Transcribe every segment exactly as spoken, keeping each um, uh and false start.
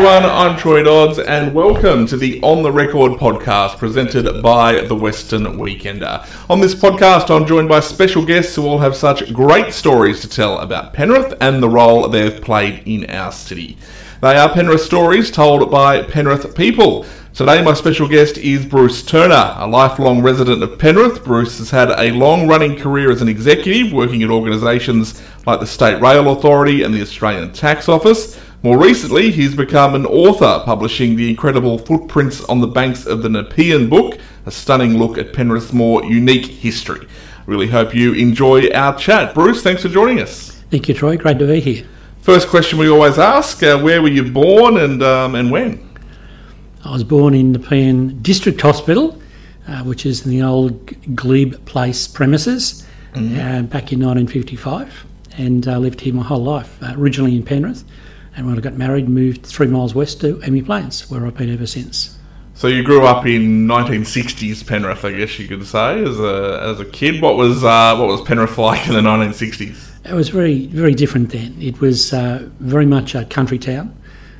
everyone, I'm Troy Dodds and welcome to the On The Record podcast presented by The Western Weekender. On this podcast I'm joined by special guests who all have such great stories to tell about Penrith and the role they've played in our city. They are Penrith stories told by Penrith people. Today my special guest is Bruce Turner, a lifelong resident of Penrith. Bruce has had a long-running career as an executive, working at organisations like the State Rail Authority and the Australian Tax Office. More recently, he's become an author, publishing the incredible Footprints on the Banks of the Nepean book, a stunning look at Penrith's more unique history. Really hope you enjoy our chat. Bruce, thanks for joining us. Thank you, Troy. Great to be here. First question we always ask, uh, where were you born and um, and when? I was born in Nepean District Hospital, uh, which is in the old Glebe Place premises, mm-hmm. uh, back in nineteen fifty-five, and uh, lived here my whole life, uh, originally in Penrith, and when I got married moved three miles west to Emu Plains, where I've been ever since. So you grew up in nineteen sixties Penrith, I guess you could say, as a as a kid. What was uh, what was Penrith like in the nineteen sixties? It was very, very different then. It was uh, very much a country town.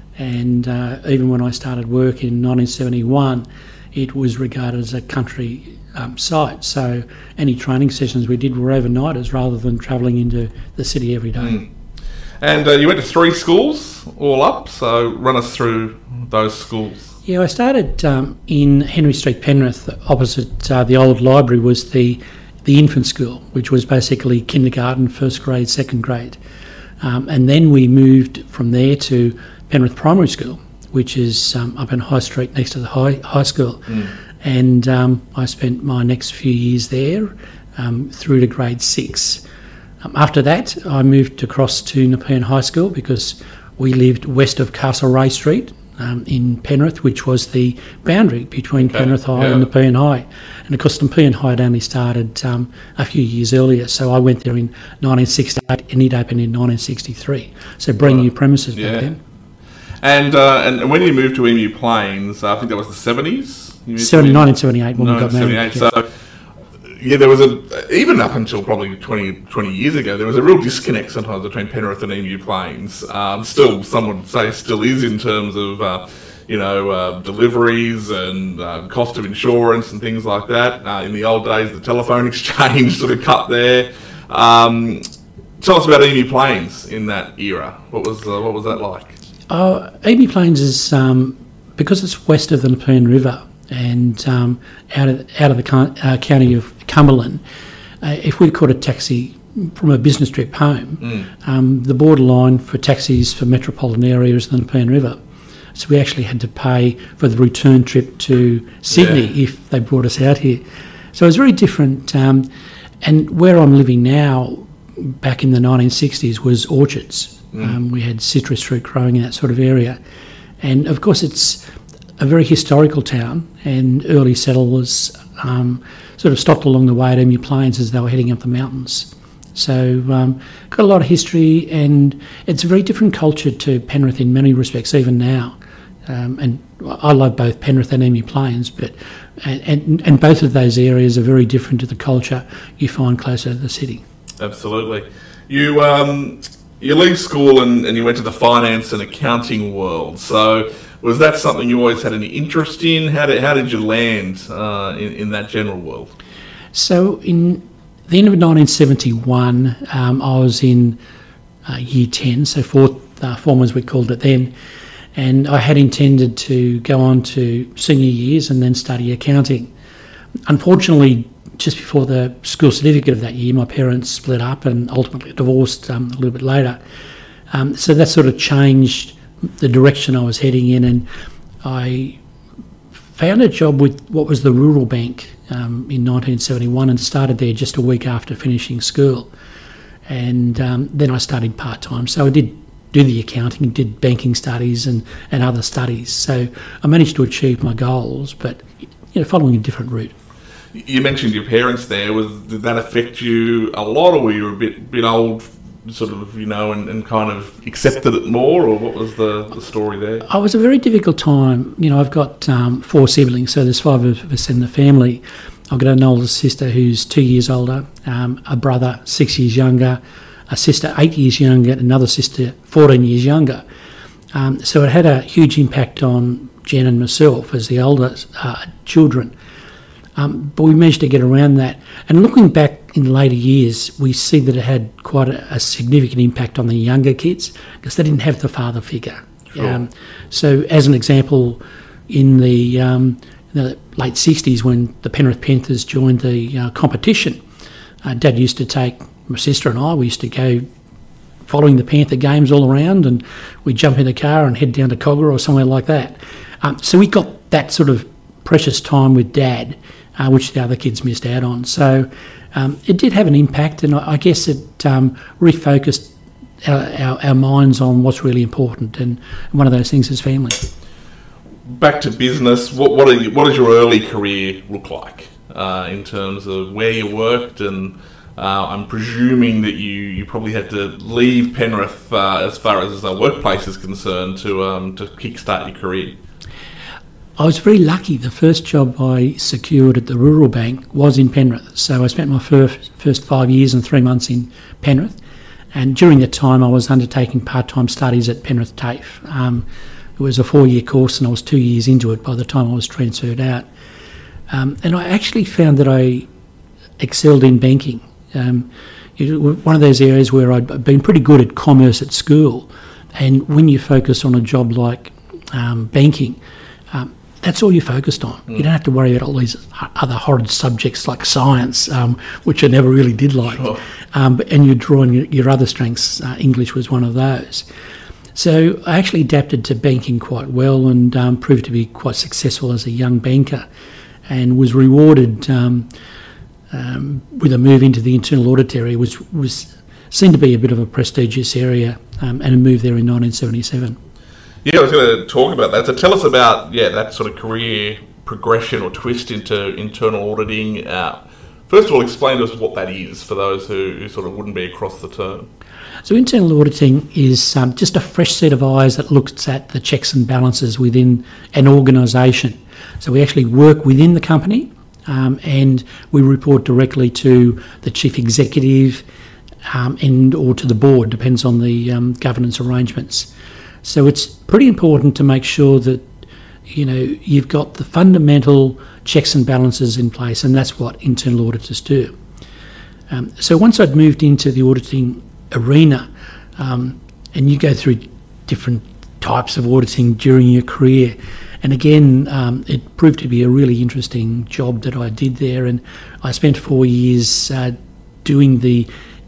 And uh, even when I started work in nineteen seventy-one, it was regarded as a country um, site. So any training sessions we did were overnighters rather than travelling into the city every day. Mm. And uh, you went to three schools all up, so run us through those schools. Yeah, I started um, in Henry Street, Penrith. Opposite uh, the old library was the, the infant school, which was basically kindergarten, first grade, second grade. Um, and then we moved from there to Penrith Primary School, which is um, up in High Street next to the high, high school. Mm. And um, I spent my next few years there um, through to grade six. Um, after that, I moved across to Nepean High School because we lived west of Castlereagh Street um, in Penrith, which was the boundary between okay. Penrith High yeah. and Nepean High. And of course, Nepean High had only started um, a few years earlier, so I went there in nineteen sixty-eight and it opened in nineteen sixty-three. So brand new premises yeah. back then. And uh, and when you moved to Emu Plains, uh, I think that was the seventies? nineteen seventy-eight when we got married. So, yeah, there was a, even up until probably twenty, twenty years ago, there was a real disconnect sometimes between Penrith and Emu Plains. Um, still, some would say still is in terms of, uh, you know, uh, deliveries and uh, cost of insurance and things like that. Uh, in the old days, the telephone exchange sort of cut there. Um, tell us about Emu Plains in that era. What was uh, what was that like? Uh, Emu Plains is, um, because it's west of the Nepean River and um, out of out of the con- uh, county of Cumberland, uh, if we caught a taxi from a business trip home, mm. um, the borderline for taxis for metropolitan areas is the Nepean River. So we actually had to pay for the return trip to Sydney yeah. if they brought us out here. So it was very different. Um, and where I'm living now, back in the nineteen sixties, was orchards. Mm. Um, we had citrus fruit growing in that sort of area. And of course it's a very historical town, and early settlers um, sort of stopped along the way at Emu Plains as they were heading up the mountains. So um, got a lot of history, and it's a very different culture to Penrith in many respects even now. Um, and I love both Penrith and Emu Plains, but and, and, and both of those areas are very different to the culture you find closer to the city. Absolutely. You... Um You leave school and, and you went to the finance and accounting world. So was that something you always had any interest in? How did how did you land uh, in, in that general world? So in the end of nineteen seventy-one, um, I was in uh, year ten, so fourth uh, form as we called it then, and I had intended to go on to senior years and then study accounting. Unfortunately, just before the school certificate of that year, my parents split up and ultimately divorced um, a little bit later. Um, so that sort of changed the direction I was heading in, and I found a job with what was the Rural Bank um, in nineteen seventy-one and started there just a week after finishing school. And um, then I studied part-time. So I did do the accounting, did banking studies and, and other studies. So I managed to achieve my goals, but you know, following a different route. You mentioned your parents there. Was did that affect you a lot, or were you a bit bit old, sort of, you know, and, and kind of accepted it more, or what was the, the story there? It was a very difficult time. You know, I've got um, four siblings, so there's five of us in the family. I've got an older sister who's two years older, um, a brother six years younger, a sister eight years younger, another sister fourteen years younger. Um, so it had a huge impact on Jen and myself as the older uh, children. Um, but we managed to get around that. And looking back in later years, we see that it had quite a, a significant impact on the younger kids because they didn't have the father figure. Sure. Um, so as an example, in the, um, the late sixties when the Penrith Panthers joined the uh, competition, uh, Dad used to take my sister and I, we used to go following the Panther games all around, and we'd jump in the car and head down to Cogger or somewhere like that. Um, so we got that sort of precious time with Dad, uh, which the other kids missed out on. So um, it did have an impact, and I, I guess it um, refocused our, our, our minds on what's really important, and one of those things is family. Back to business, what what, are you, what does your early career look like uh, in terms of where you worked? And uh, I'm presuming that you, you probably had to leave Penrith uh, as far as the workplace is concerned to um, to kickstart your career. I was very lucky. The first job I secured at the Rural Bank was in Penrith. So I spent my first, first five years and three months in Penrith. And during that time, I was undertaking part-time studies at Penrith TAFE. Um, it was a four-year course, and I was two years into it by the time I was transferred out. Um, and I actually found that I excelled in banking. Um, it was one of those areas where I'd been pretty good at commerce at school. And when you focus on a job like um, banking, um, that's all you're focused on. Mm. You don't have to worry about all these other horrid subjects like science, um, which I never really did like. Sure. Um, but, and you draw on your, your other strengths. Uh, English was one of those. So I actually adapted to banking quite well, and um, proved to be quite successful as a young banker, and was rewarded um, um, with a move into the internal audit area, which was seemed to be a bit of a prestigious area, um, and a move there in nineteen seventy-seven. Yeah, I was going to talk about that. So tell us about, yeah, that sort of career progression or twist into internal auditing. Uh, first of all, explain to us what that is for those who, who sort of wouldn't be across the term. So internal auditing is um, just a fresh set of eyes that looks at the checks and balances within an organisation. So we actually work within the company, um, and we report directly to the chief executive um, and or to the board, depends on the um, governance arrangements. So it's pretty important to make sure that, you know, you've got the fundamental checks and balances in place, and that's what internal auditors do. Um, so once I'd moved into the auditing arena, um, and you go through different types of auditing during your career, and again, um, it proved to be a really interesting job that I did there, and I spent four years uh, doing the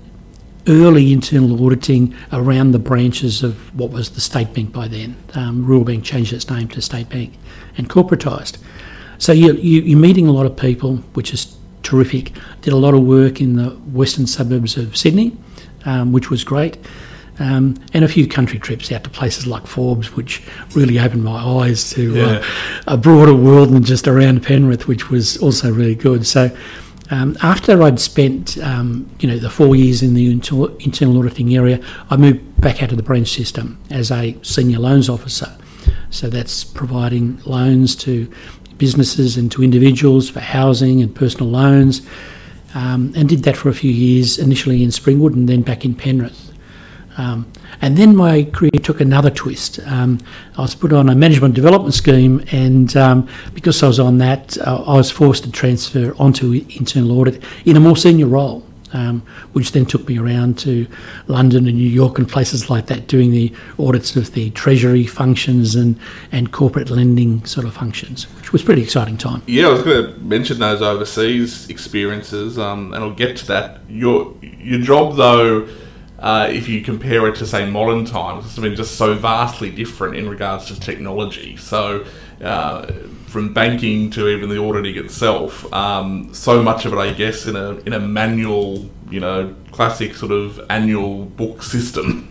early internal auditing around the branches of what was the State Bank by then. Um, Rural Bank changed its name to State Bank and corporatised. So you, you, you're meeting a lot of people, which is terrific. Did a lot of work in the western suburbs of Sydney, um, which was great. Um, and a few country trips out to places like Forbes, which really opened my eyes to yeah. uh, a broader world than just around Penrith, which was also really good. So Um, after I'd spent, um, you know, the four years in the internal, internal auditing area, I moved back out to the branch system as a senior loans officer. So that's providing loans to businesses and to individuals for housing and personal loans, um, and did that for a few years, initially in Springwood and then back in Penrith. Um, and then my career took another twist. Um, I was put on a management development scheme, and um, because I was on that, uh, I was forced to transfer onto internal audit in a more senior role, um, which then took me around to London and New York and places like that, doing the audits of the treasury functions and, and corporate lending sort of functions, which was a pretty exciting time. Yeah, I was going to mention those overseas experiences, um, and I'll get to that. Your, your job, though, Uh, if you compare it to, say, modern times, it's been just so vastly different in regards to technology. So uh, from banking to even the auditing itself, um, so much of it, I guess, in a in a manual, you know, classic sort of annual book system.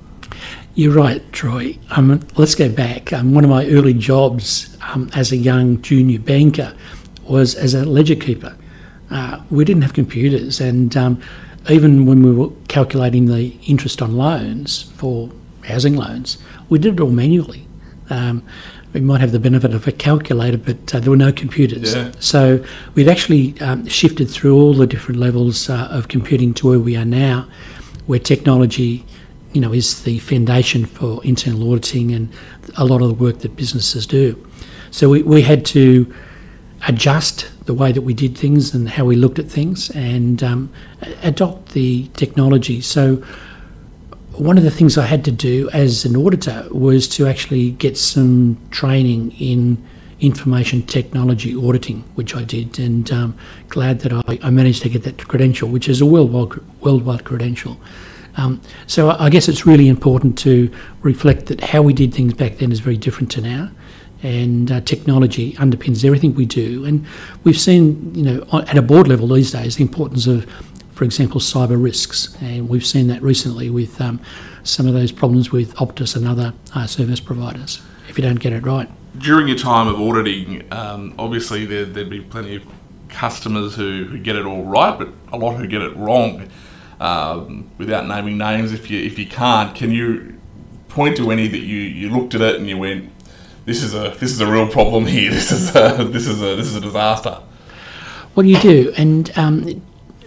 You're right, Troy. Um, let's go back. Um, one of my early jobs um, as a young junior banker was as a ledger keeper. Uh, we didn't have computers, and um, even when we were calculating the interest on loans for housing loans, we did it all manually. Um, we might have the benefit of a calculator, but uh, there were no computers. Yeah. So we'd actually um, shifted through all the different levels uh, of computing to where we are now, where technology, you know, is the foundation for internal auditing and a lot of the work that businesses do. So we, we had to adjust the way that we did things and how we looked at things, and um, adopt the technology. So one of the things I had to do as an auditor was to actually get some training in information technology auditing, which I did, and um, glad that I, I managed to get that credential, which is a worldwide, worldwide credential. Um, so I guess it's really important to reflect that how we did things back then is very different to now, and uh, technology underpins everything we do. And we've seen, you know, at a board level these days, the importance of, for example, cyber risks, and we've seen that recently with um, some of those problems with Optus and other uh, service providers, if you don't get it right. During your time of auditing, um, obviously there, there'd be plenty of customers who, who get it all right, but a lot who get it wrong. Um, without naming names, if you if you can't, can you point to any that you, you looked at it and you went, this is a this is a real problem here. This is a, this is a this is a disaster. Well, you do, and um,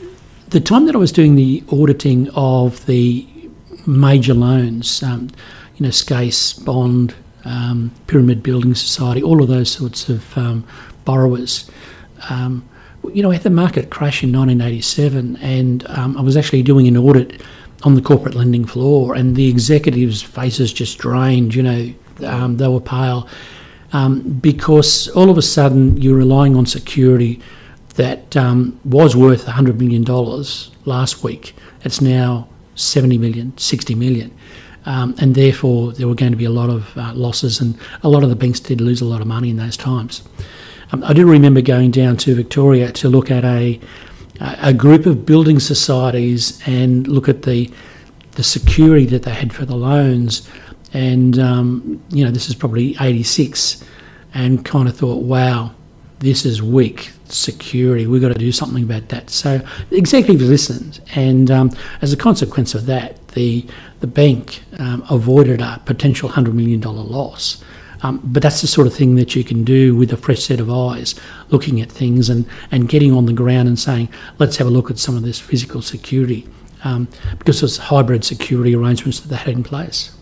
the time that I was doing the auditing of the major loans, um, you know, SCASE, Bond, um, Pyramid Building Society, all of those sorts of um, borrowers. Um, you know, we had the market crash in nineteen eighty-seven, and um, I was actually doing an audit on the corporate lending floor, and the executives' faces just drained. You know, um, they were pale um, because all of a sudden you're relying on security that um, was worth one hundred million dollars last week. It's now seventy million dollars, sixty million dollars. Um, and therefore there were going to be a lot of uh, losses, and a lot of the banks did lose a lot of money in those times. Um, I do remember going down to Victoria to look at a a group of building societies and look at the the security that they had for the loans, and um, you know, this is probably eighty-six, and kind of thought, wow, this is weak security, we've got to do something about that. So the executive listened, and um, as a consequence of that, the the bank um, avoided a potential one hundred million dollars loss. Um, but that's the sort of thing that you can do with a fresh set of eyes, looking at things and, and getting on the ground and saying, let's have a look at some of this physical security, um, because there's hybrid security arrangements that they had in place.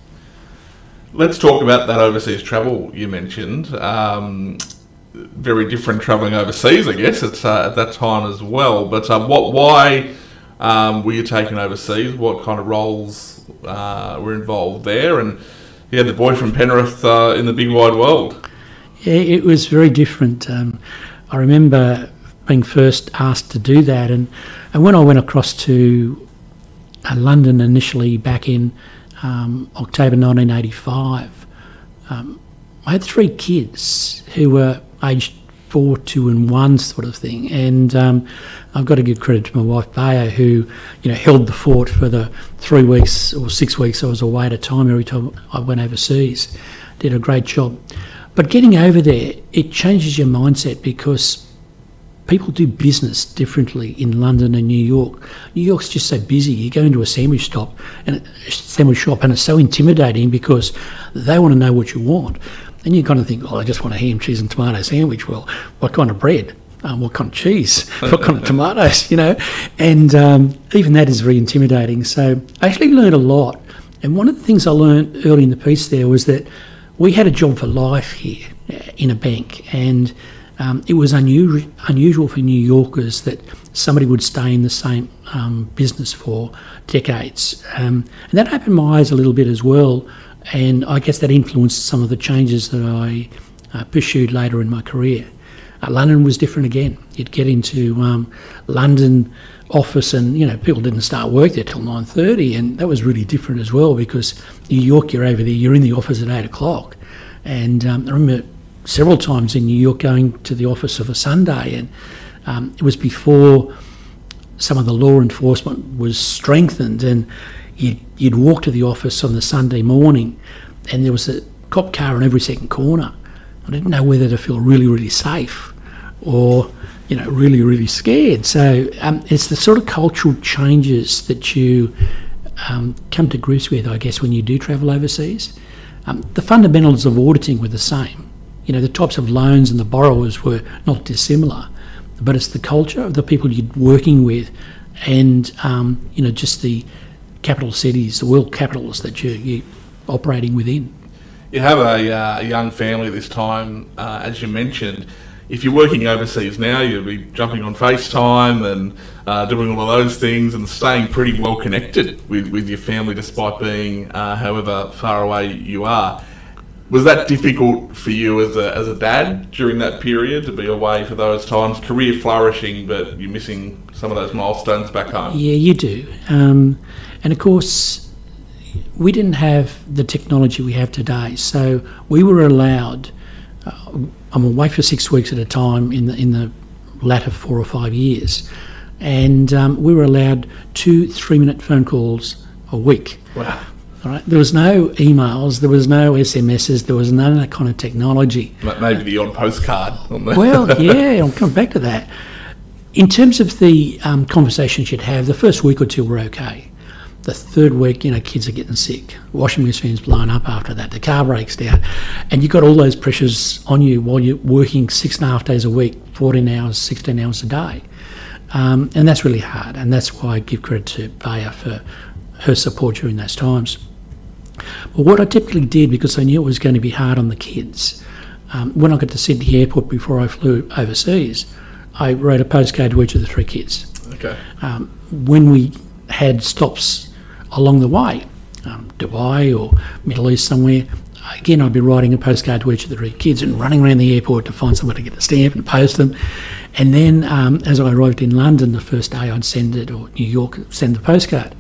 Let's talk about that overseas travel you mentioned. Um, very different travelling overseas, I guess, it's, uh, at that time as well. But uh, what, why um, were you taken overseas? What kind of roles uh, were involved there? And you had the boy from Penrith uh, in the big wide world. Yeah, it was very different. Um, I remember being first asked to do that, and, and when I went across to uh, London initially back in um, October nineteen eighty-five, um, I had three kids who were aged four, two and one sort of thing, and um, I've got to give credit to my wife Bayo, who, you know, held the fort for the three weeks or six weeks I was away at a time every time I went overseas. Did a great job. But getting over there, it changes your mindset, because people do business differently in London and New York. New York's just so busy. You go into a sandwich shop and a sandwich shop and it's so intimidating because they want to know what you want. And you kind of think, oh, I just want a ham, cheese and tomato sandwich. Well, what kind of bread? Um, what kind of cheese? What kind of tomatoes? You know? And um, even that is very intimidating. So I actually learned a lot. And one of the things I learned early in the piece there was that we had a job for life here in a bank. And um, it was unusual, unusual for New Yorkers that somebody would stay in the same um, business for decades. Um, and that opened my eyes a little bit as well. And I guess that influenced some of the changes that I uh, pursued later in my career. Uh, London was different again. You'd get into um, London office and, you know, people didn't start work there till nine thirty, and that was really different as well, because New York, you're over there, you're in the office at eight o'clock. And um, I remember several times in New York going to the office of a Sunday, and um, it was before some of the law enforcement was strengthened, and You'd, you'd walk to the office on the Sunday morning and there was a cop car on every second corner. I didn't know whether to feel really, really safe or, you know, really, really scared. So um, it's the sort of cultural changes that you um, come to grips with, I guess, when you do travel overseas. Um, the fundamentals of auditing were the same. You know, the types of loans and the borrowers were not dissimilar, but it's the culture of the people you're working with and, um, you know, just the capital cities, the world capitals that you, you're operating within. You have a, uh, a young family this time, uh, as you mentioned. If you're working overseas now, you'll be jumping on FaceTime and uh, doing all of those things and staying pretty well connected with, with your family despite being uh, however far away you are. Was that difficult for you as a, as a dad during that period to be away for those times? Career flourishing, but you're missing some of those milestones back home? Yeah, you do. Um, and of course, we didn't have the technology we have today. So we were allowed... Uh, I'm away for six weeks at a time in the in the latter four or five years, and um, we were allowed two three-minute phone calls a week. Wow! All right, there was no emails, there was no S M Ses, there was none of that kind of technology. Maybe the odd postcard. On the well, yeah, I'll come back to that. In terms of the um, conversations you'd have, the first week or two were okay. The third week, you know, kids are getting sick. Washing machine's blown up after that. The car breaks down. And you've got all those pressures on you while you're working six and a half days a week, fourteen hours, sixteen hours a day. Um, and that's really hard. And that's why I give credit to Baya for her support during those times. But what I typically did, because I knew it was going to be hard on the kids, um, when I got to Sydney Airport before I flew overseas, I wrote a postcard to each of the three kids. Okay. Um, when we had stops along the way, um, Dubai or Middle East somewhere, again I'd be writing a postcard to each of the three kids and running around the airport to find someone to get a stamp and post them. And then um, as I arrived in London the first day, I'd send it, or New York, send the postcard.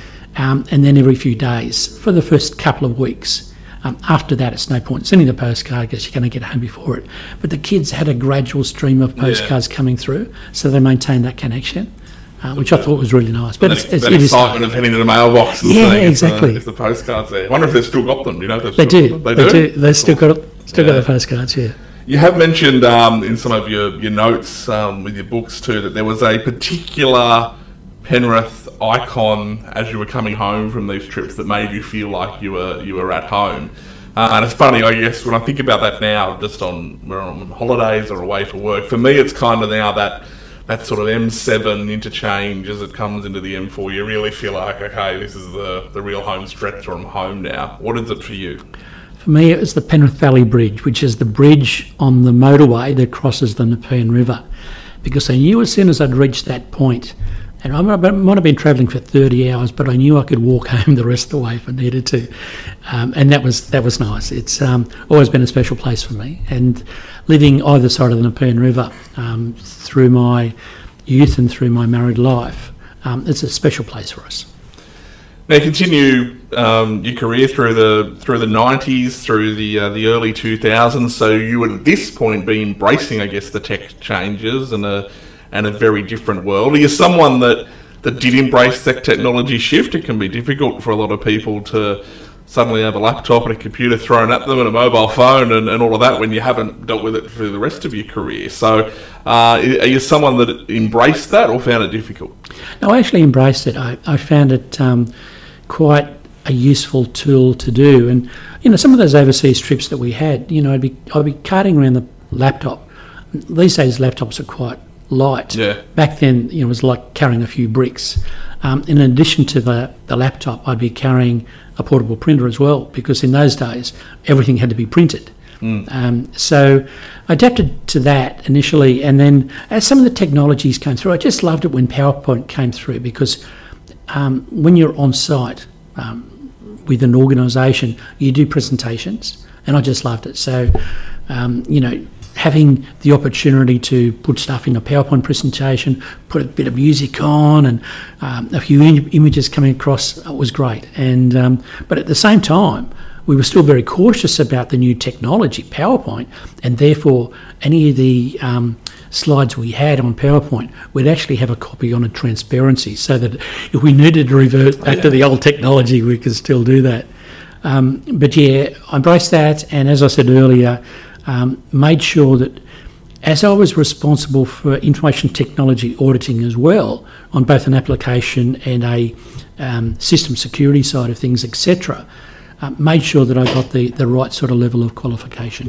Um, and then every few days for the first couple of weeks. Um, after that, it's no point sending the postcard because you're going to get home before it. But the kids had a gradual stream of postcards yeah. coming through, so they maintained that connection. Uh, which I thought was really nice. But that, it's, it's, that it excitement is, of heading to the mailbox and yeah, seeing exactly. if, the, if the postcards there. I wonder if they've still got them. Do you know if they still do. They, they do. do. They've still got still yeah. got the postcards. Yeah. You have mentioned um, in some of your your notes um, with your books too that there was a particular Penrith icon as you were coming home from these trips that made you feel like you were you were at home. Uh, and it's funny, I guess, when I think about that now, just on we're on holidays or away for work. For me, it's kind of now that. that sort of M seven interchange as it comes into the M four, you really feel like, okay, this is the, the real home stretch, or I'm home now. What is it for you? For me, it was the Penrith Valley Bridge, which is the bridge on the motorway that crosses the Nepean River. Because I knew as soon as I'd reached that point, and I might have been travelling for thirty hours, but I knew I could walk home the rest of the way if I needed to. Um, and that was that was nice. It's um, always been a special place for me. And living either side of the Nepean River um, through my youth and through my married life, um, it's a special place for us. Now, continue um, your career through the through the nineties, through the uh, the early two thousands. So you would at this point be embracing, I guess, the tech changes and a and a very different world. Are you someone that that did embrace that technology shift? It can be difficult for a lot of people to suddenly have a laptop and a computer thrown at them and a mobile phone and, and all of that when you haven't dealt with it for the rest of your career. So uh, are you someone that embraced that or found it difficult? No, I actually embraced it. I, I found it um, quite a useful tool to do. And, you know, some of those overseas trips that we had, you know, I'd be, I'd be carting around the laptop. These days laptops are quite light. Yeah. Back then, you know, it was like carrying a few bricks. Um, in addition to the, the laptop, I'd be carrying a portable printer as well, because in those days everything had to be printed. Mm. Um, so I adapted to that initially, and then as some of the technologies came through, I just loved it when PowerPoint came through, because um, when you're on site um, with an organisation, you do presentations, and I just loved it. So, um, you know, having the opportunity to put stuff in a PowerPoint presentation, put a bit of music on, and um, a few im- images coming across uh, was great. And um, but at the same time, we were still very cautious about the new technology, PowerPoint, and therefore any of the um, slides we had on PowerPoint, we'd actually have a copy on a transparency, so that if we needed to revert back oh, yeah. to the old technology, we could still do that. Um, but yeah, I embraced that, and as I said earlier, Um, made sure that as I was responsible for information technology auditing as well, on both an application and a um, system security side of things, et cetera, uh, made sure that I got the, the right sort of level of qualification.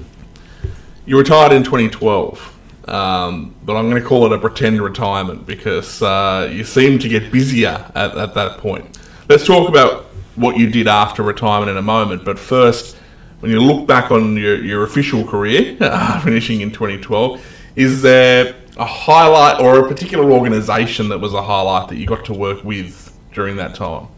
You retired in twenty twelve, um, but I'm going to call it a pretend retirement because uh, you seem to get busier at, at that point. let's talk about what you did after retirement in a moment. But first, when you look back on your, your official career, uh, finishing in twenty twelve, is there a highlight or a particular organisation that was a highlight that you got to work with during that time?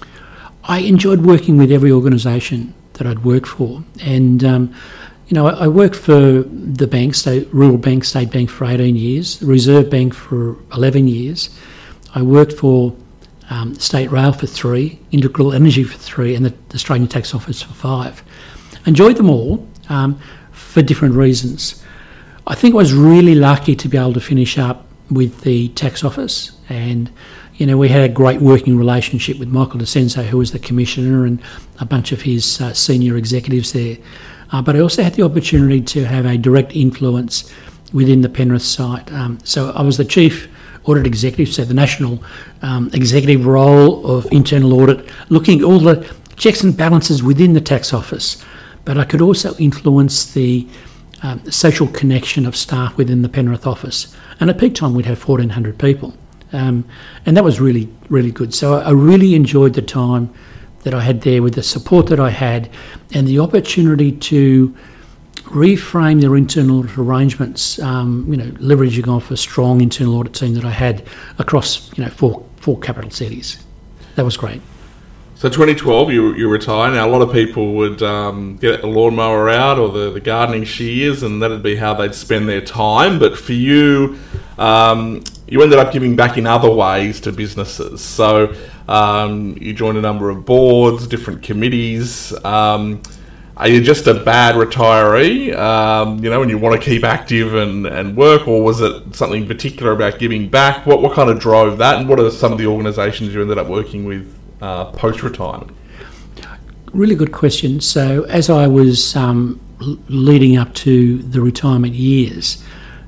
I enjoyed working with every organisation that I'd worked for. And, um, you know, I, I worked for the bank, State, Rural Bank, State Bank for eighteen years, the Reserve Bank for eleven years. I worked for um, State Rail for three, Integral Energy for three, and the Australian Tax Office for five. Enjoyed them all um, for different reasons. I think I was really lucky to be able to finish up with the tax office, and you know we had a great working relationship with Michael DeCenso, who was the commissioner, and a bunch of his uh, senior executives there. Uh, but I also had the opportunity to have a direct influence within the Penrith site. Um, so I was the chief audit executive, so the national um, executive role of internal audit, looking at all the checks and balances within the tax office. But I could also influence the um, social connection of staff within the Penrith office. And at peak time, we'd have fourteen hundred people. Um, and that was really, really good. So I, I really enjoyed the time that I had there with the support that I had and the opportunity to reframe their internal audit arrangements, um, you know, leveraging off a strong internal audit team that I had across, you know, four, four capital cities. That was great. So twenty twelve, you you retire. Now, a lot of people would um, get the lawnmower out or the, the gardening shears, and that'd be how they'd spend their time. But for you, um, you ended up giving back in other ways to businesses. So um, you joined a number of boards, different committees. Um, are you just a bad retiree, um, you know, and you want to keep active and, and work, or was it something particular about giving back? What, what kind of drove that, and what are some of the organisations you ended up working with Uh, post-retirement? Really good question. So as I was um, l- leading up to the retirement years,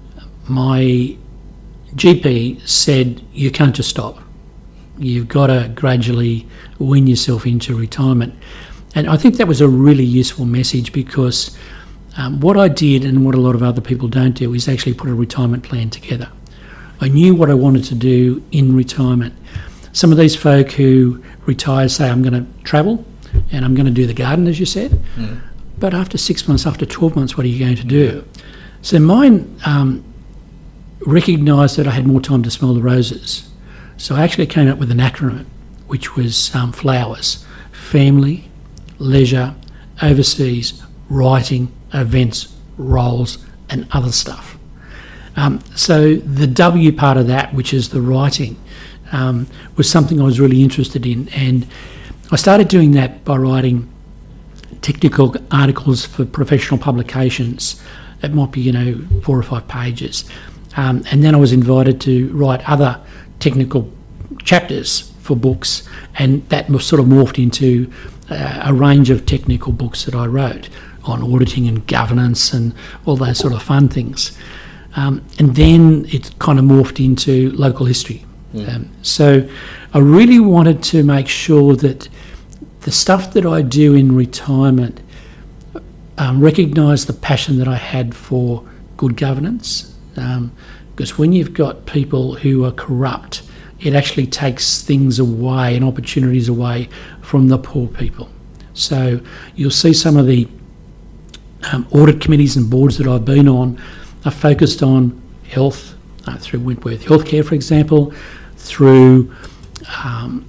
my G P said, you can't just stop. You've got to gradually wean yourself into retirement. And I think that was a really useful message, because um, what I did, and what a lot of other people don't do, is actually put a retirement plan together. I knew what I wanted to do in retirement. Some of these folk who retire say, I'm going to travel and I'm going to do the garden, as you said. Mm. But after six months, after twelve months, what are you going to do? Yeah. So mine um, recognised that I had more time to smell the roses. So I actually came up with an acronym, which was um, FLOWERS: family, leisure, overseas, writing, events, roles, and other stuff. Um, so the W part of that, which is the writing, Um, was something I was really interested in, and I started doing that by writing technical articles for professional publications. It might be, you know, four or five pages, um, and then I was invited to write other technical chapters for books, and that was sort of morphed into uh, a range of technical books that I wrote on auditing and governance and all those sort of fun things. Um, and then it kind of morphed into local history. Yeah. Um, so I really wanted to make sure that the stuff that I do in retirement um, recognised the passion that I had for good governance, um, because when you've got people who are corrupt, it actually takes things away and opportunities away from the poor people. So you'll see some of the um, audit committees and boards that I've been on are focused on health, uh, through Wentworth Healthcare, for example, through um,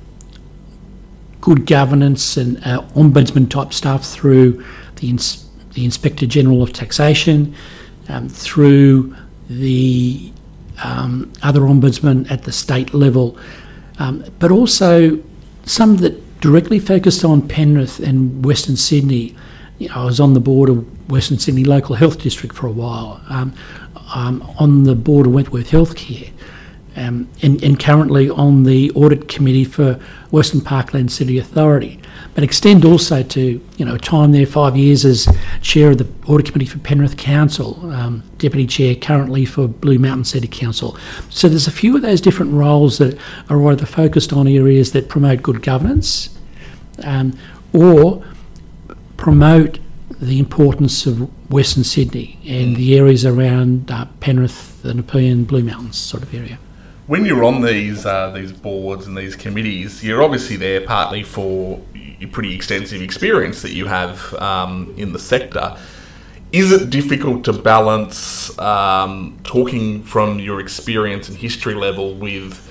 good governance and uh, ombudsman type stuff, through the, ins- the Inspector General of Taxation, um, through the um, other ombudsman at the state level, um, but also some that directly focused on Penrith and Western Sydney. You know, I was on the board of Western Sydney Local Health District for a while, um, um, on the board of Wentworth Healthcare, Um, and, and currently on the audit committee for Western Parkland City Authority, but extend also to, you know, time there, five years as chair of the audit committee for Penrith Council, um, deputy chair currently for Blue Mountain City Council. So there's a few of those different roles that are either focused on areas that promote good governance, um, or promote the importance of Western Sydney and the areas around uh, Penrith, the Nepean, Blue Mountains sort of area. When you're on these uh, these boards and these committees, you're obviously there partly for your pretty extensive experience that you have um, in the sector. Is it difficult to balance um, talking from your experience and history level with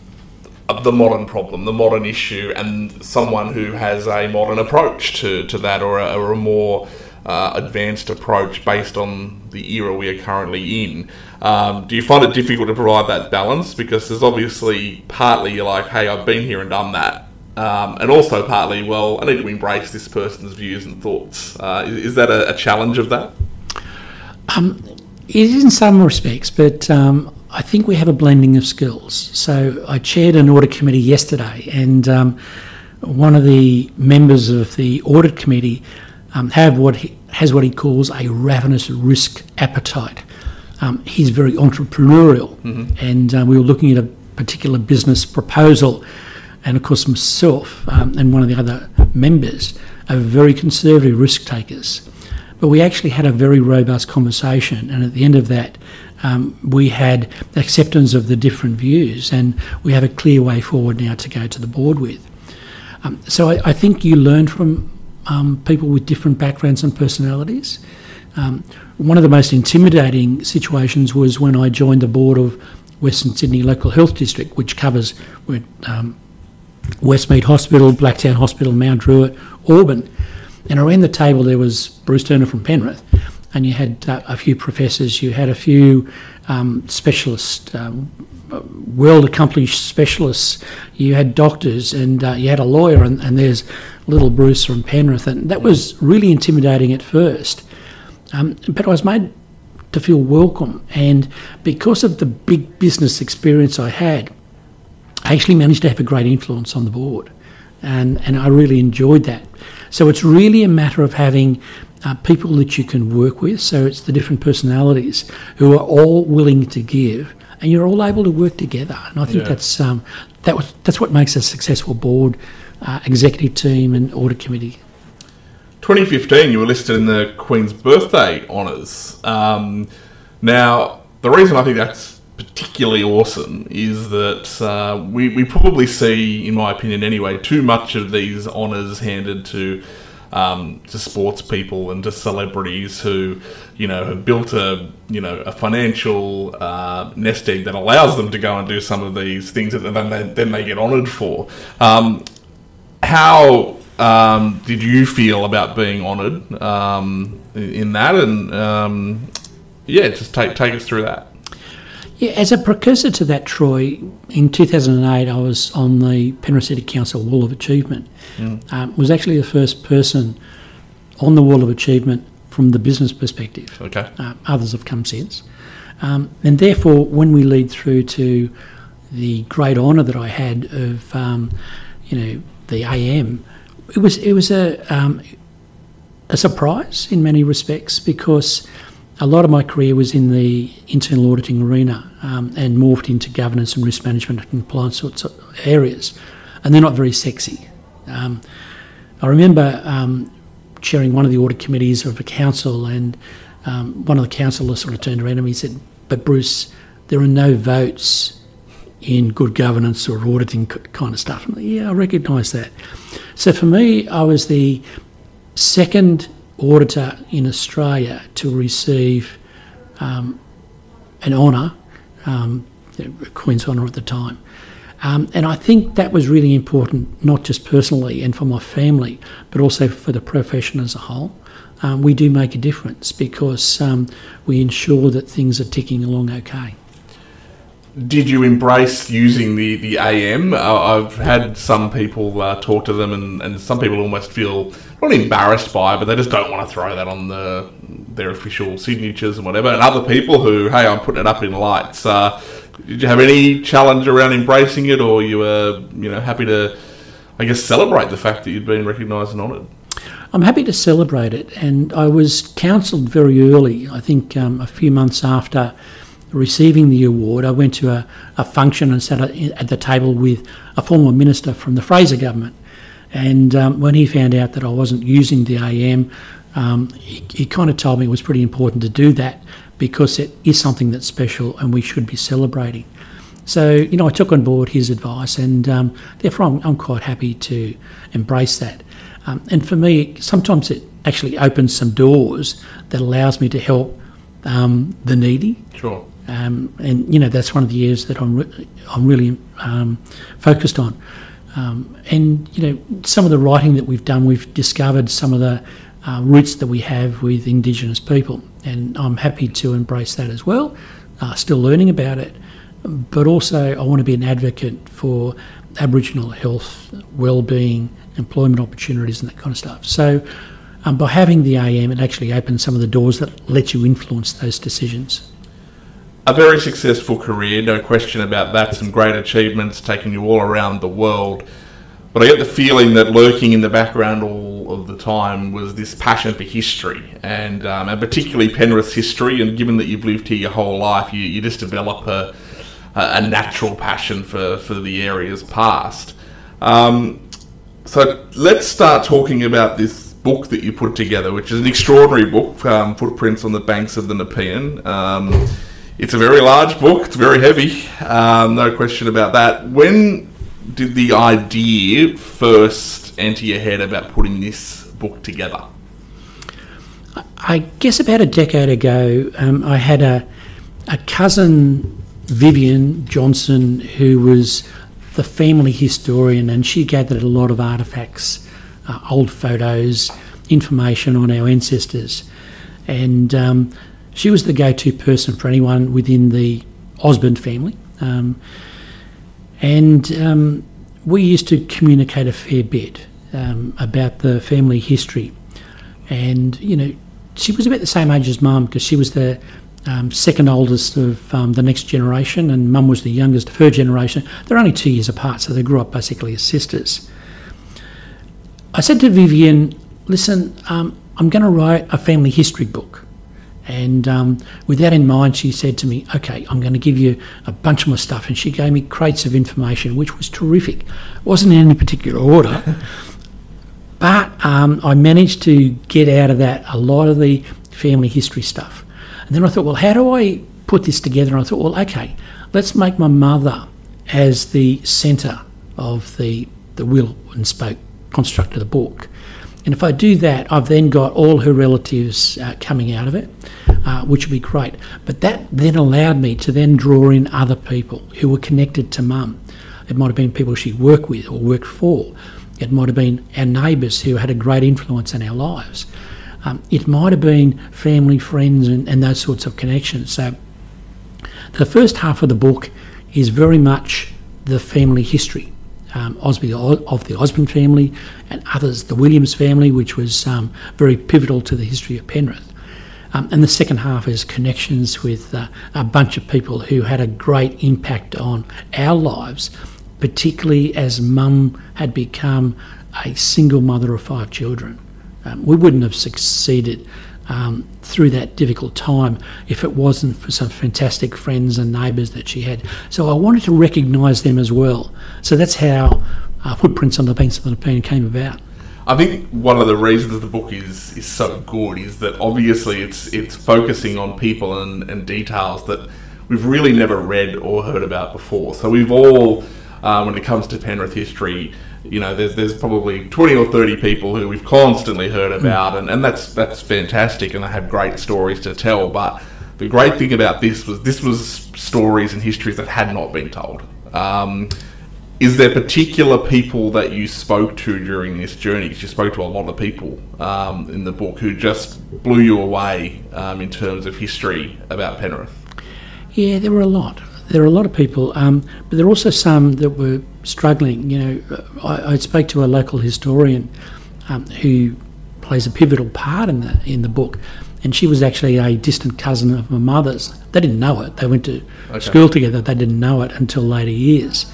the modern problem, the modern issue, and someone who has a modern approach to, to that, or a, or a more uh, advanced approach based on the era we are currently in? Um, do you find it difficult to provide that balance? Because there's obviously partly you're like, hey, I've been here and done that. Um, and also partly, well, I need to embrace this person's views and thoughts. Uh, is, is that a, a challenge of that? Um, it is in some respects, but um, I think we have a blending of skills. So I chaired an audit committee yesterday, and um, one of the members of the audit committee um, have what he, has what he calls a ravenous risk appetite. Um, he's very entrepreneurial, mm-hmm. and uh, we were looking at a particular business proposal, and of course myself um, and one of the other members are very conservative risk takers. But we actually had a very robust conversation, and at the end of that um, we had acceptance of the different views, and we have a clear way forward now to go to the board with. Um, so I, I think you learn from um, people with different backgrounds and personalities. Um, one of the most intimidating situations was when I joined the board of Western Sydney Local Health District, which covers um, Westmead Hospital, Blacktown Hospital, Mount Druitt, Auburn. And around the table there was Bruce Turner from Penrith, and you had uh, a few professors, you had a few um, specialists, um, world-accomplished specialists, you had doctors, and uh, you had a lawyer, and, and there's little Bruce from Penrith, and that was really intimidating at first. Um, but I was made to feel welcome, and because of the big business experience I had, I actually managed to have a great influence on the board, and, and I really enjoyed that. So it's really a matter of having uh, people that you can work with, so it's the different personalities who are all willing to give, and you're all able to work together, and I think yeah. that's um, that was, that's what makes a successful board, uh, executive team and audit committee. twenty fifteen, you were listed in the Queen's Birthday Honours. Um, now, the reason I think that's particularly awesome is that uh, we, we probably see, in my opinion anyway, too much of these honours handed to um, to sports people and to celebrities who, you know, have built a, you know, a financial uh, nest egg that allows them to go and do some of these things that then they, then they get honoured for. Um, how um, did you feel about being honoured um, in that? And um, yeah, just take take us through that. Yeah, as a precursor to that, Troy, in two thousand eight I was on the Penrith City Council Wall of Achievement. Mm. Um, was actually the first person on the Wall of Achievement from the business perspective. Okay. Uh, others have come since. Um, and therefore, when we lead through to the great honour that I had of, um, you know, the A M, it was it was a um, a surprise in many respects, because a lot of my career was in the internal auditing arena um, and morphed into governance and risk management and compliance sorts of areas, and they're not very sexy. Um, I remember um, chairing one of the audit committees of a council, and um, one of the councillors sort of turned around to me and said, "But Bruce, there are no votes in good governance or auditing kind of stuff." And, yeah, I recognise that. So for me, I was the second auditor in Australia to receive um, an honour, um, the Queen's Honour at the time. Um, and I think that was really important, not just personally and for my family, but also for the profession as a whole. Um, we do make a difference because um, we ensure that things are ticking along okay. Did you embrace using the, the A M? Uh, I've had some people uh, talk to them, and, and some people almost feel not embarrassed by it, but they just don't want to throw that on the their official signatures and whatever. And other people who, hey, I'm putting it up in lights. Uh, did you have any challenge around embracing it, or you were, you know, happy to, I guess, celebrate the fact that you'd been recognised and honoured? I'm happy to celebrate it, and I was counselled very early. I think um, a few months after receiving the award, I went to a, a function and sat at the table with a former minister from the Fraser government. And um, when he found out that I wasn't using the A M, um, he, he kind of told me it was pretty important to do that because it is something that's special and we should be celebrating. So, you know, I took on board his advice, and um, therefore I'm, I'm quite happy to embrace that. Um, and for me, sometimes it actually opens some doors that allows me to help um, the needy. Sure. Um, and, you know, that's one of the areas that I'm, re- I'm really um, focused on. Um, and, you know, some of the writing that we've done, we've discovered some of the uh, roots that we have with Indigenous people. And I'm happy to embrace that as well, uh, still learning about it. But also I want to be an advocate for Aboriginal health, well-being, employment opportunities and that kind of stuff. So um, by having the A M, it actually opens some of the doors that let you influence those decisions. A very successful career, no question about that. Some great achievements, taking you all around the world. But I get the feeling that lurking in the background all of the time was this passion for history, and, um, and particularly Penrith's history. And given that you've lived here your whole life, you, you just develop a, a natural passion for, for the areas past. Um, so let's start talking about this book that you put together, which is an extraordinary book, um, Footprints on the Banks of the Nepean. Um, It's a very large book. It's very heavy. Um, no question about that. When did the idea first enter your head about putting this book together? I guess about a decade ago, um, I had a, a cousin, Vivian Johnson, who was the family historian, and she gathered a lot of artefacts, uh, old photos, information on our ancestors. And um, she was the go-to person for anyone within the Osborne family. Um, and um, we used to communicate a fair bit um, about the family history. And, you know, she was about the same age as Mum, because she was the um, second oldest of um, the next generation, and Mum was the youngest of her generation. They're only two years apart, so they grew up basically as sisters. I said to Vivian, listen, um, I'm going to write a family history book. And um, with that in mind, she said to me, OK, I'm going to give you a bunch of my stuff. And she gave me crates of information, which was terrific. It wasn't in any particular order. But um, I managed to get out of that a lot of the family history stuff. And then I thought, well, how do I put this together? And I thought, well, OK, let's make my mother as the centre of the, the will and spoke construct of the book. And if I do that, I've then got all her relatives uh, coming out of it, uh, which would be great. But that then allowed me to then draw in other people who were connected to Mum. It might have been people she worked with or worked for. It might have been our neighbours who had a great influence in our lives. Um, it might have been family, friends and, and those sorts of connections. So the first half of the book is very much the family history. Um, Osby of the Osborne family, and others, the Williams family, which was um, very pivotal to the history of Penrith. Um, and the second half is connections with uh, a bunch of people who had a great impact on our lives, particularly as Mum had become a single mother of five children. Um, we wouldn't have succeeded um, through that difficult time if it wasn't for some fantastic friends and neighbours that she had. So I wanted to recognise them as well. So that's how uh, Footprints on the Banks of the Nepean came about. I think one of the reasons the book is, is so good is that obviously it's it's focusing on people and, and details that we've really never read or heard about before. So we've all, uh, when it comes to Penrith history, you know, there's there's probably twenty or thirty people who we've constantly heard about, mm. and, and that's that's fantastic, and they have great stories to tell. But the great thing about this was this was stories and histories that had not been told. Um, is there particular people that you spoke to during this journey? Because you spoke to a lot of people um, in the book who just blew you away um, in terms of history about Penrith. Yeah, there were a lot. There were a lot of people, um, but there were also some that were struggling. You know, I, I spoke to a local historian um, who plays a pivotal part in the in the book, and she was actually a distant cousin of my mother's. They didn't know it. They went to okay. school together. They didn't know it until later years.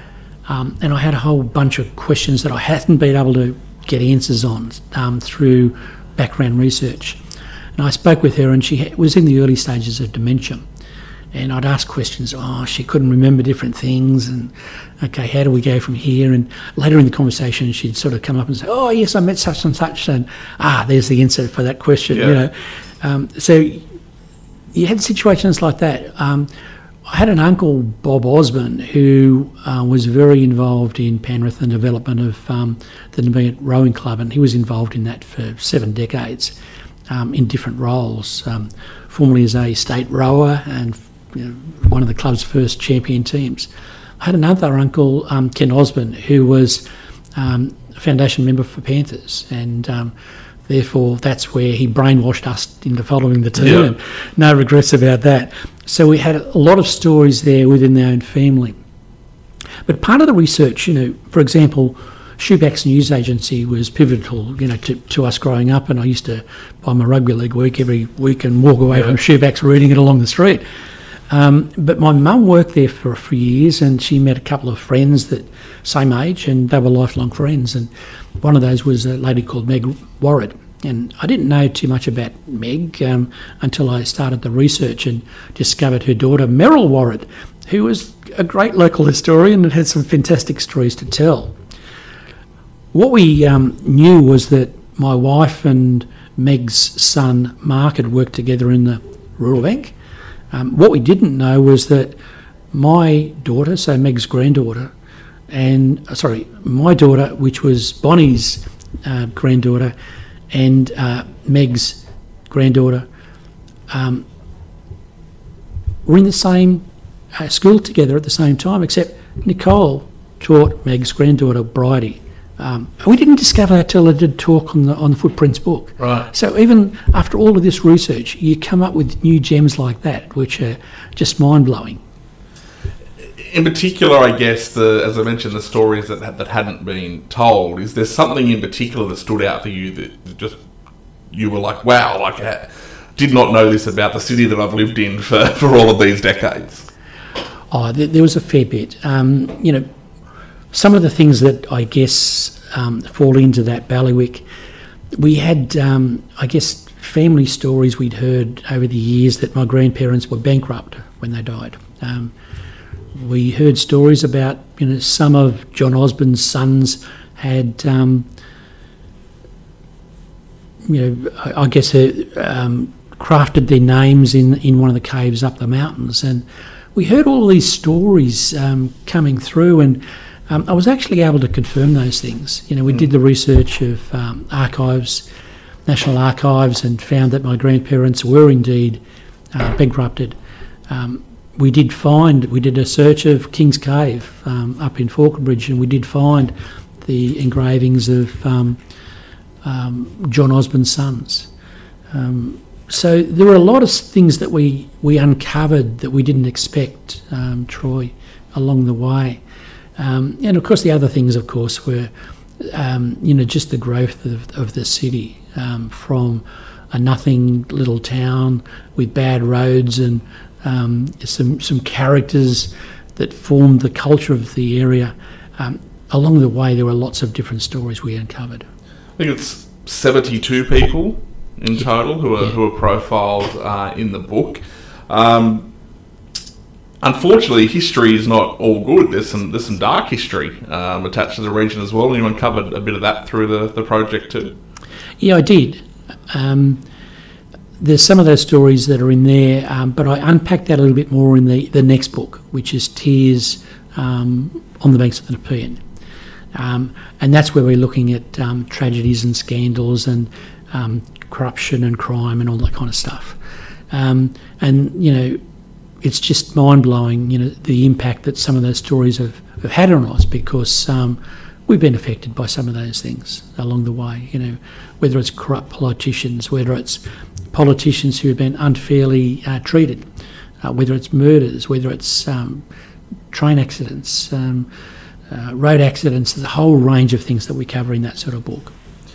Um, and I had a whole bunch of questions that I hadn't been able to get answers on um, through background research. And I spoke with her, and she ha- was in the early stages of dementia. And I'd ask questions, oh, she couldn't remember different things, and, okay, how do we go from here? And later in the conversation, she'd sort of come up and say, oh, yes, I met such and such, and, ah, there's the answer for that question, yeah. you know. Um, so you had situations like that. Um, I had an uncle, Bob Osborne, who uh, was very involved in Penrith and development of um, the Nepean Rowing Club, and he was involved in that for seven decades um, in different roles, um, formerly as a state rower and you know, one of the club's first champion teams. I had another uncle, um, Ken Osborne, who was um, a foundation member for Panthers, and um, therefore that's where he brainwashed us into following the team, yeah. and no regrets about that. So we had a lot of stories there within their own family. But part of the research, you know, for example, Shoeback's news agency was pivotal, you know, to, to us growing up, and I used to buy my rugby league week every week and walk away yeah. from Shoeback's reading it along the street. Um, but my mum worked there for a few years, and she met a couple of friends that same age, and they were lifelong friends. And one of those was a lady called Meg Warrett. And I didn't know too much about Meg um, until I started the research and discovered her daughter, Meryl Warrett, who was a great local historian and had some fantastic stories to tell. What we um, knew was that my wife and Meg's son, Mark, had worked together in the Rural Bank. Um, what we didn't know was that my daughter, so Meg's granddaughter, and, uh, sorry, my daughter, which was Bonnie's uh, granddaughter, and uh, Meg's granddaughter um, were in the same uh, school together at the same time, except Nicole taught Meg's granddaughter, Bridie. Um, and we didn't discover that till I did talk on the on the Footprints book. Right. So even after all of this research, you come up with new gems like that, which are just mind-blowing. In particular, I guess, the as I mentioned, the stories that that hadn't been told. Is there something in particular that stood out for you that just you were like, wow, like I did not know this about the city that I've lived in for, for all of these decades? Oh, there, there was a fair bit. Um, you know, some of the things that I guess um, fall into that bailiwick, we had, um, I guess, family stories we'd heard over the years that my grandparents were bankrupt when they died. Um, We heard stories about, you know, some of John Osborne's sons had, um, you know, I, I guess, uh, um, crafted their names in, in one of the caves up the mountains. And we heard all these stories um, coming through, and um, I was actually able to confirm those things. You know, we mm. did the research of um, archives, National Archives, and found that my grandparents were indeed uh, bankrupted. Um, We did find, we did a search of King's Cave um, up in Falconbridge, and we did find the engravings of um, um, John Osborne's sons. Um, so there were a lot of things that we, we uncovered that we didn't expect, um, Troy, along the way. Um, and of course the other things, of course, were, um, you know, just the growth of, of the city um, from a nothing little town with bad roads and Um, some some characters that formed the culture of the area. Um, along the way, there were lots of different stories we uncovered. I think it's seventy-two people in total who are yeah. who are profiled uh, in the book. Um, unfortunately, history is not all good. There's some there's some dark history um, attached to the region as well. And you uncovered a bit of that through the, the project too. Yeah, I did. Um, There's some of those stories that are in there, um, but I unpacked that a little bit more in the, the next book, which is Tears um, on the Banks of the Nepean. Um, and that's where we're looking at um, tragedies and scandals and um, corruption and crime and all that kind of stuff. Um, and, you know, it's just mind-blowing, you know, the impact that some of those stories have, have had on us, because um, we've been affected by some of those things along the way, you know, whether it's corrupt politicians, whether it's politicians who have been unfairly uh, treated, uh, whether it's murders, whether it's um, train accidents, um, uh, road accidents, there's a whole range of things that we cover in that sort of book.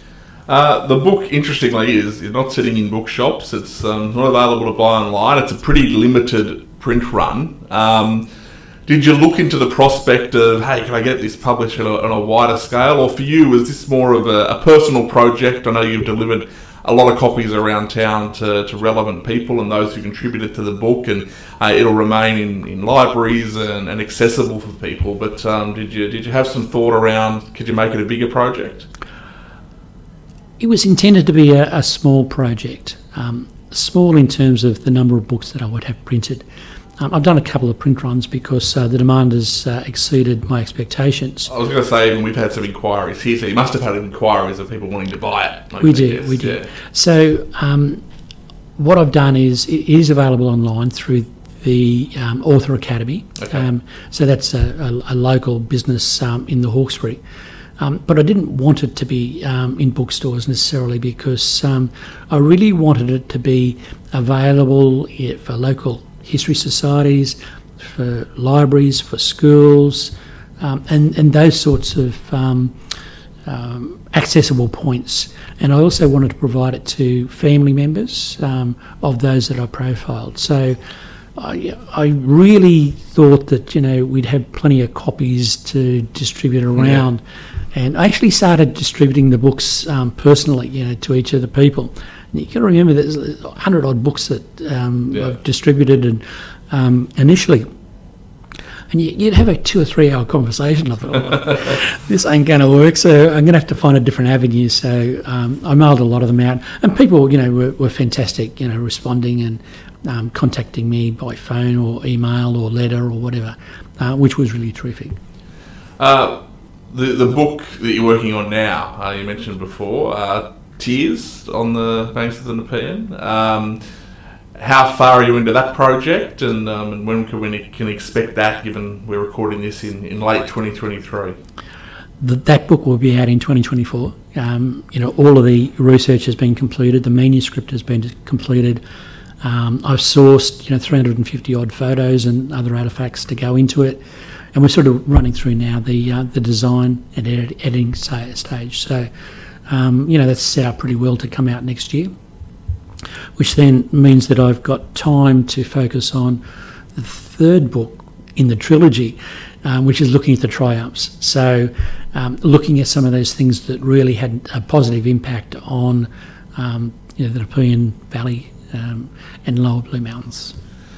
Uh, the book, interestingly, is, is not sitting in bookshops. It's um, not available to buy online. It's a pretty limited print run. Um, did you look into the prospect of, hey, can I get this published on a, on a wider scale? Or for you, was this more of a, a personal project? I know you've delivered a lot of copies around town to, to relevant people and those who contributed to the book, and uh, it'll remain in, in libraries and, and accessible for people. But um, did you did you have some thought around, could you make it a bigger project? It was intended to be a, a small project, um, small in terms of the number of books that I would have printed. Um, I've done a couple of print runs because uh, the demand has uh, exceeded my expectations. I was going to say, even we've had some inquiries here, so you must have had inquiries of people wanting to buy it. We do, we do. Yeah. So um, what I've done is it is available online through the um, Author Academy. Okay. Um, so that's a, a, a local business um, in the Hawkesbury. Um, but I didn't want it to be um, in bookstores necessarily because um, I really wanted it to be available for local history societies, for libraries, for schools, um, and, and those sorts of um, um, accessible points. And I also wanted to provide it to family members um, of those that I profiled. So I, I really thought that, you know, we'd have plenty of copies to distribute around. Yeah. And I actually started distributing the books um, personally, you know, to each of the people. And you got to remember there's a hundred odd books that um, yeah. I've distributed and um, initially. And you, you'd have a two or three hour conversation. I thought, oh, this ain't going to work, so I'm going to have to find a different avenue. So um, I mailed a lot of them out. And people, you know, were, were fantastic, you know, responding and um, contacting me by phone or email or letter or whatever, uh, which was really terrific. Uh, The the book that you're working on now, uh, you mentioned before, uh, Tears on the Banks of the Nepean. Um, how far are you into that project, and, um, and when can we can expect that, given we're recording this in, in late twenty twenty-three? The, that book will be out in twenty twenty-four. Um, you know, all of the research has been completed, the manuscript has been completed. Um, I've sourced, you know, three hundred fifty odd photos and other artefacts to go into it. And we're sort of running through now the uh, the design and edit, editing stage. So, um, you know, that's set up pretty well to come out next year, which then means that I've got time to focus on the third book in the trilogy, um, which is looking at the triumphs. So, um, looking at some of those things that really had a positive impact on um, you know, the Nepean Valley um, and Lower Blue Mountains.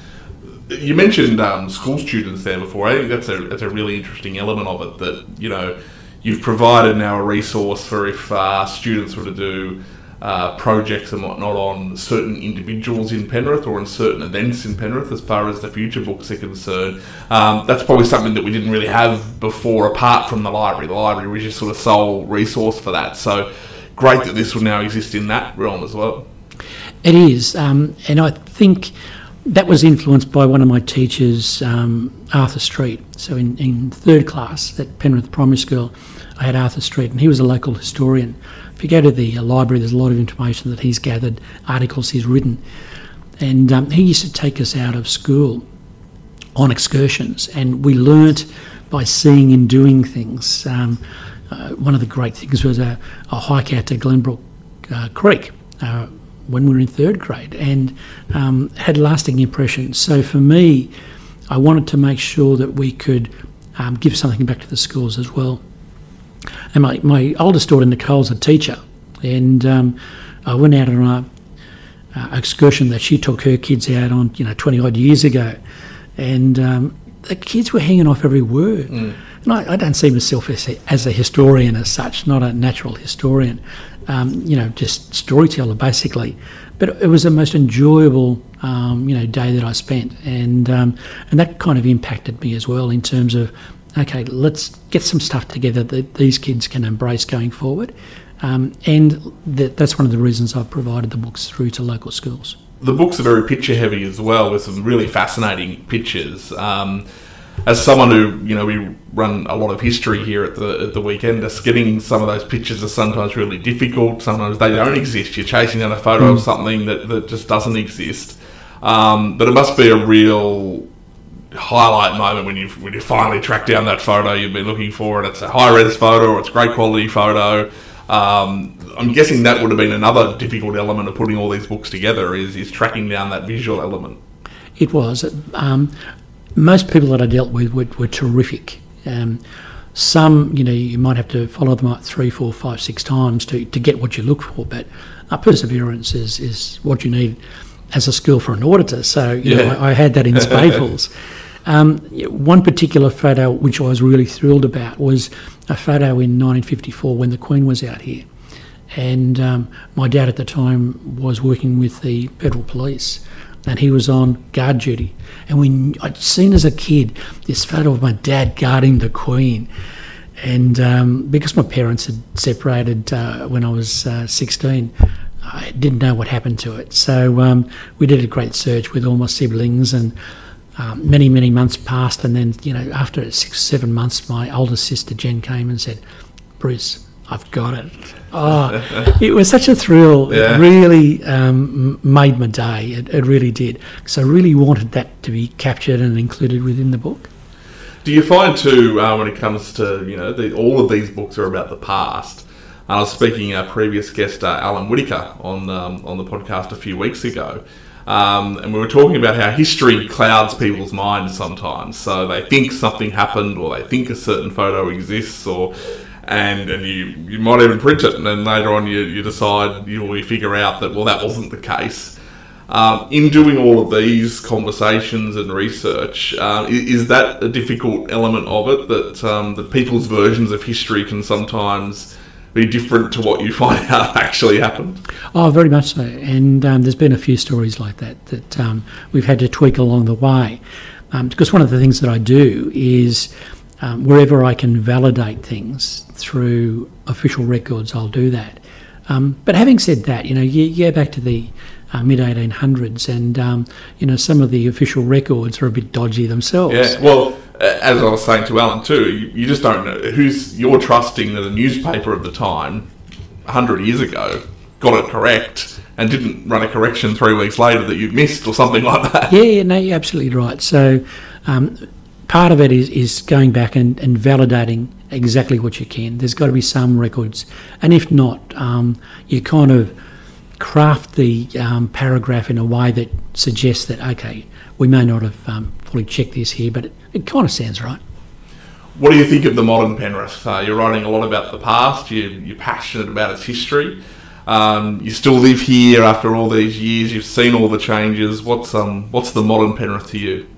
You mentioned um, school students there before. I think that's a that's a really interesting element of it, that, you know, you've provided now a resource for if uh, students were to do uh, projects and whatnot on certain individuals in Penrith or in certain events in Penrith as far as the future books are concerned. Um, that's probably something that we didn't really have before apart from the library. The library was just sort of sole resource for that. So great that this will now exist in that realm as well. It is, um, and I think that was influenced by one of my teachers, um, Arthur Street. So in, in third class at Penrith Primary School, I had Arthur Street, and he was a local historian. If you go to the uh, library, there's a lot of information that he's gathered, articles he's written. And um, he used to take us out of school on excursions, and we learnt by seeing and doing things. Um, uh, one of the great things was a, a hike out to Glenbrook uh, Creek, uh, when we were in third grade, and um, had lasting impressions. So for me, I wanted to make sure that we could um, give something back to the schools as well. And my, my oldest daughter, Nicole's a teacher, and um, I went out on a uh, excursion that she took her kids out on, you know, twenty odd years ago, and um, the kids were hanging off every word. Mm. And I, I don't see myself as a, as a historian as such, not a natural historian. Um, you know, just storyteller basically, but it was the most enjoyable, um, you know, day that I spent, and um, and that kind of impacted me as well in terms of, okay, let's get some stuff together that these kids can embrace going forward, um, and th- that's one of the reasons I've provided the books through to local schools. The books are very picture heavy as well, with some really fascinating pictures. Um, As someone who, you know, we run a lot of history here at the at the weekend, just getting some of those pictures are sometimes really difficult. Sometimes they don't exist. You're chasing down a photo mm. of something that, that just doesn't exist. Um, but it must be a real highlight moment when you when you finally track down that photo you've been looking for, and it's a high-res photo or it's a great quality photo. Um, I'm guessing that would have been another difficult element of putting all these books together, is, is tracking down that visual element. It was. Um, Most people that I dealt with were, were terrific. Um, some, you know, you might have to follow them up three, four, five, six times to, to get what you look for, but uh, perseverance is, is what you need as a skill for an auditor. So, you yeah. know, I, I had that in spades. um, one particular photo which I was really thrilled about was a photo in nineteen fifty-four when the Queen was out here. And um, my dad at the time was working with the Federal Police and he was on guard duty. And we, I'd seen as a kid this photo of my dad guarding the Queen. And um, because my parents had separated uh, when I was uh, sixteen, I didn't know what happened to it. So um, we did a great search with all my siblings, and um, many, many months passed. And then, you know, after six, seven months, my older sister Jen came and said, "Bruce, I've got it." Oh, it was such a thrill. Yeah. It really um, made my day. It, it really did. So I really wanted that to be captured and included within the book. Do you find too, uh, when it comes to, you know, the, all of these books are about the past? I was speaking to our previous guest, uh, Alan Whitaker, on um, on the podcast a few weeks ago, um, and we were talking about how history clouds people's minds sometimes. So they think something happened, or they think a certain photo exists, or and and you, you might even print it, and then later on you, you decide, you, you figure out that, well, that wasn't the case. Um, in doing all of these conversations and research, uh, is, is that a difficult element of it, that um, that people's versions of history can sometimes be different to what you find out actually happened? Oh, very much so. And um, there's been a few stories like that that um, we've had to tweak along the way. Um, because one of the things that I do is um, wherever I can validate things through official records, I'll do that. Um, but having said that, you know, you, you go back to the uh, mid eighteen hundreds, and um, you know, some of the official records are a bit dodgy themselves. Yeah, well, as I was saying to Alan too, you, you just don't know who's you're trusting that a newspaper at the time, one hundred years ago, got it correct and didn't run a correction three weeks later that you missed or something like that. Yeah, yeah, no, you're absolutely right. So um, part of it is, is going back and, and validating exactly what you can. There's got to be some records, and if not, um, you kind of craft the um, paragraph in a way that suggests that, okay, we may not have um, fully checked this here, but it, it kind of sounds right. What do you think of the modern Penrith? Uh, you're writing a lot about the past, you, you're passionate about its history. Um, you still live here after all these years, you've seen all the changes. What's um, what's the modern Penrith to you?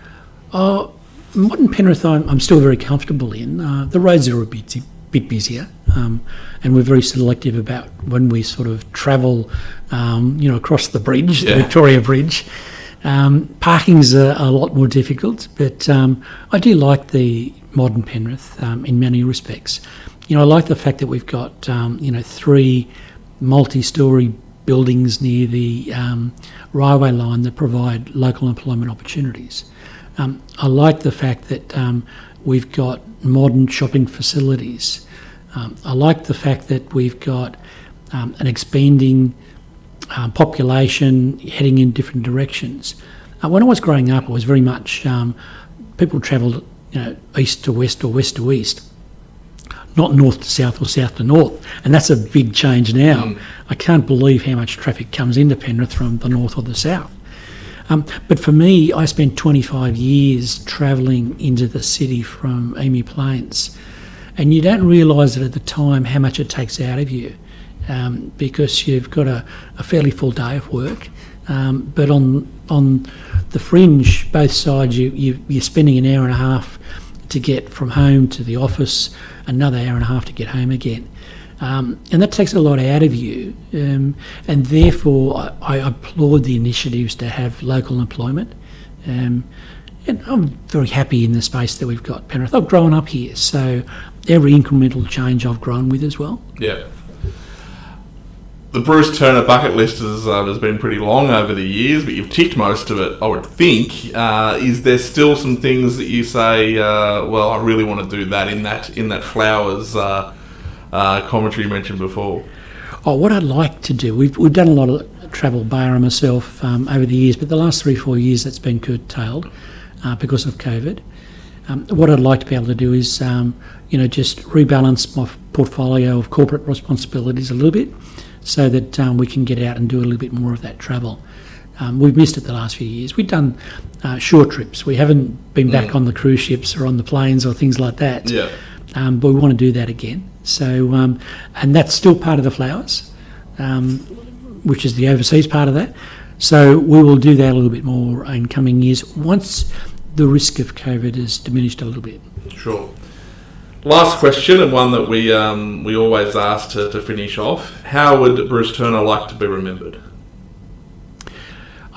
Oh, modern Penrith I'm, I'm still very comfortable in. Uh, the roads are a bit, bit busier, um, and we're very selective about when we sort of travel, um, you know, across the bridge, yeah. the Victoria Bridge. Um, parking's a, a lot more difficult, but um, I do like the modern Penrith um, in many respects. You know, I like the fact that we've got, um, you know, three multi-storey buildings near the um, railway line that provide local employment opportunities. Um, I like the fact that um, we've got modern shopping facilities. Um, I like the fact that we've got um, an expanding uh, population heading in different directions. Uh, when I was growing up, it was very much um, people travelled, you know, east to west or west to east, not north to south or south to north, and that's a big change now. Mm. I can't believe how much traffic comes into Penrith from the north or the south. Um, but for me, I spent twenty-five years travelling into the city from Emu Plains, and you don't realise it at the time how much it takes out of you, um, because you've got a, a fairly full day of work, um, but on on the fringe, both sides, you, you, you're spending an hour and a half to get from home to the office, another hour and a half to get home again. Um, and that takes a lot out of you, um, and therefore I, I applaud the initiatives to have local employment. Um, and I'm very happy in the space that we've got Penrith. I've grown up here, so every incremental change I've grown with as well. Yeah. The Bruce Turner bucket list has, uh, has been pretty long over the years, but you've ticked most of it, I would think. Uh, is there still some things that you say, uh, well, I really want to do that in that in that Flowers uh, uh, commentary you mentioned before? Oh, what I'd like to do, we've we've done a lot of travel, Bayer and myself, um, over the years, but the last three, four years that's been curtailed uh, because of COVID. Um, what I'd like to be able to do is, um, you know, just rebalance my portfolio of corporate responsibilities a little bit, so that um, we can get out and do a little bit more of that travel. Um, we've missed it the last few years. We've done uh, short trips. We haven't been back mm. on the cruise ships or on the planes or things like that. Yeah. Um, but we want to do that again. So, um, and that's still part of the Flowers, um, which is the overseas part of that. So we will do that a little bit more in coming years once the risk of COVID has diminished a little bit. Sure. Last question, and one that we um, we always ask to, to finish off. How would Bruce Turner like to be remembered?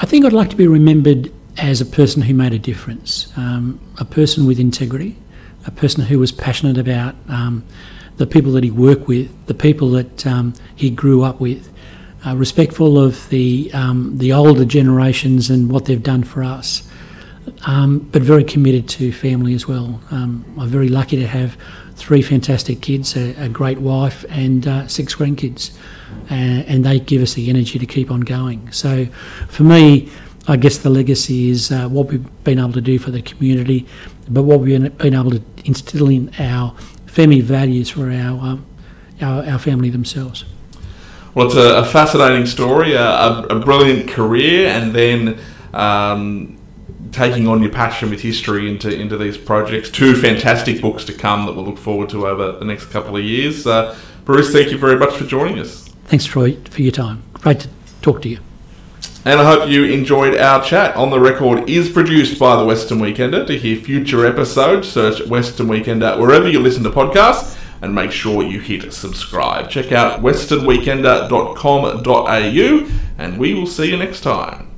I think I'd like to be remembered as a person who made a difference, um, a person with integrity, a person who was passionate about um, the people that he worked with, the people that um, he grew up with, uh, respectful of the um, the older generations and what they've done for us, um, but very committed to family as well. Um, I'm very lucky to have three fantastic kids, a, a great wife and uh, six grandkids, uh, and they give us the energy to keep on going. So for me, I guess the legacy is uh, what we've been able to do for the community, but what we've been able to instill in our family values for our um, our, our family themselves. Well, it's a, a fascinating story, a, a, a brilliant career, and then um, taking on your passion with history into into these projects. Two fantastic books to come that we'll look forward to over the next couple of years. Uh, Bruce, thank you very much for joining us. Thanks, Troy, for your time. Great to talk to you. And I hope you enjoyed our chat. On the Record is produced by the Western Weekender. To hear future episodes, search Western Weekender wherever you listen to podcasts, and make sure you hit subscribe. Check out western weekender dot com dot a u, and we will see you next time.